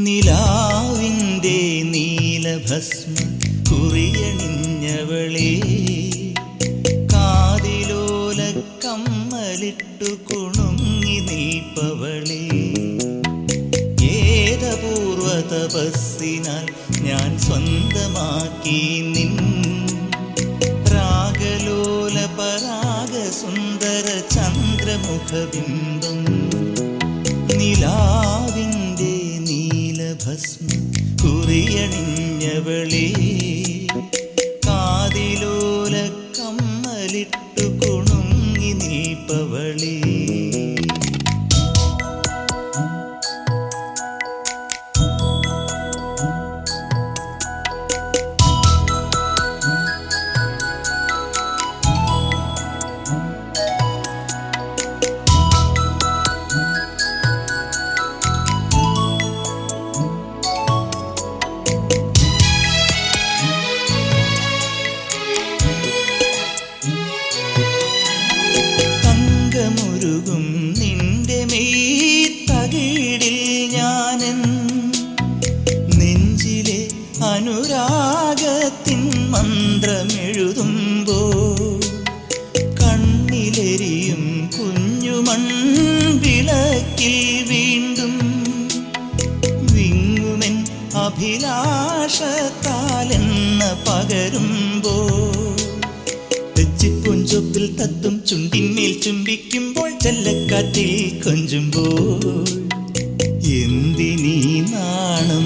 നിലാവിൻ്റെ നീലഭസ്മ കുറിയണിഞ്ഞവളേ, കാതിലോല കമ്മലിട്ടു കുണുങ്ങി നിൽപ്പവളേ, ഏതപൂർവ തപസ്സിനാൽ ഞാൻ സ്വന്തമാക്കി നിൻ രാഗലോല പരാഗ സുന്ദര ചന്ദ്രമുഖബിംബം. നിലാവിൻ്റെ നീലഭസ്മ കുറിയണിഞ്ഞവളേ, കാതിലോല കമ്മലിട്ടു കുണുങ്ങി നിൽപ്പവളേ. മുരുകും നിന്റെ മെയ് തകിടിൽ ഞാനൻ നെഞ്ചിലെ അനുരാഗത്തിൻ മന്ത്രമെഴുതുമ്പോൾ, കണ്ണിലെരിയും കുഞ്ഞുമൺ വിളക്കിൽ വീണ്ടും വിങ്ങുമെൻ അഭിലാഷത്താലെന്ന പകരുമ്പോൾ, പൊഞ്ചൊപ്പിൽ തത്തും ചുണ്ടിന്മേൽ ചുംബിക്കുമ്പോൾ, ചെല്ലക്കാറ്റിൽ കൊഞ്ചുമ്പോൾ, എന്തിനീ നാണം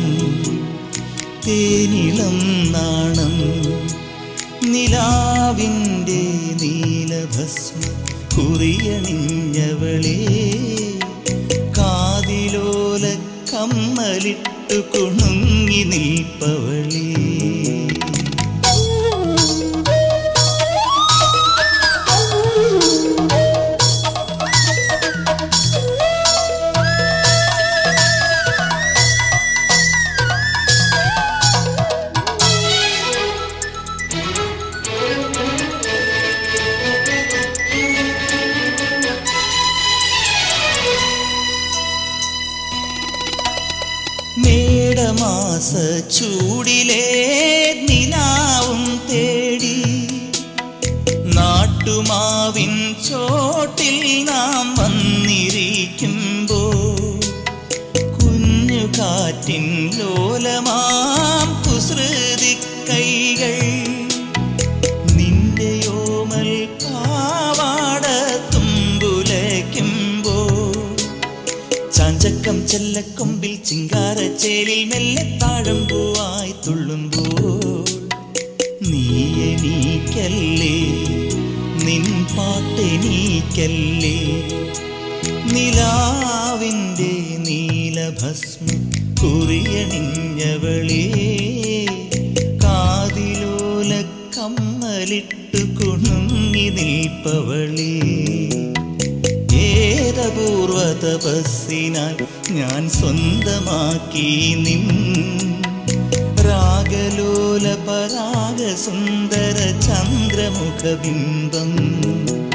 തേനിളം നാണം. നിലാവിൻ്റെ നീലഭസ്മ കുറിയണിഞ്ഞവളേ, കാതിലോല കമ്മലിട്ടു കുണുങ്ങി നിൽപ്പവളേ. മേടമാസ ചൂടിലെ നിലാവും തേടി നാട്ടുമാവിൻ ചോട്ടിൽ നാം വന്നിരിക്കുമ്പോൾ, കുഞ്ഞു കാറ്റിൻ ലോലമാം കുസൃതി കൈകൾ നിന്റെയോമൽ പാവാട തുമ്പുലയ്ക്കുമ്പോൾ, ചാഞ്ചക്കം ചെല്ലക്കൊമ്പിൽ ചിങ്കാര ചേലിൽ മെല്ലെ താഴമ്പൂവായി തുള്ളുമ്പോൾ, നീ എനിക്കല്ലേ നിൻ പാട്ടെനിക്കല്ലേ. നിലാവിൻ്റെ നീലഭസ്മ കുറിയണിഞ്ഞവളേ, കാതിലോല കമ്മലിട്ടു കുണുങ്ങി നിൽപ്പവളേ, ഏതപൂർവ തപസ്സിനാൽ ഞാൻ സ്വന്തമാക്കി നിൻ രാഗലോല പരാഗ സുന്ദര ചന്ദ്രമുഖബിംബം.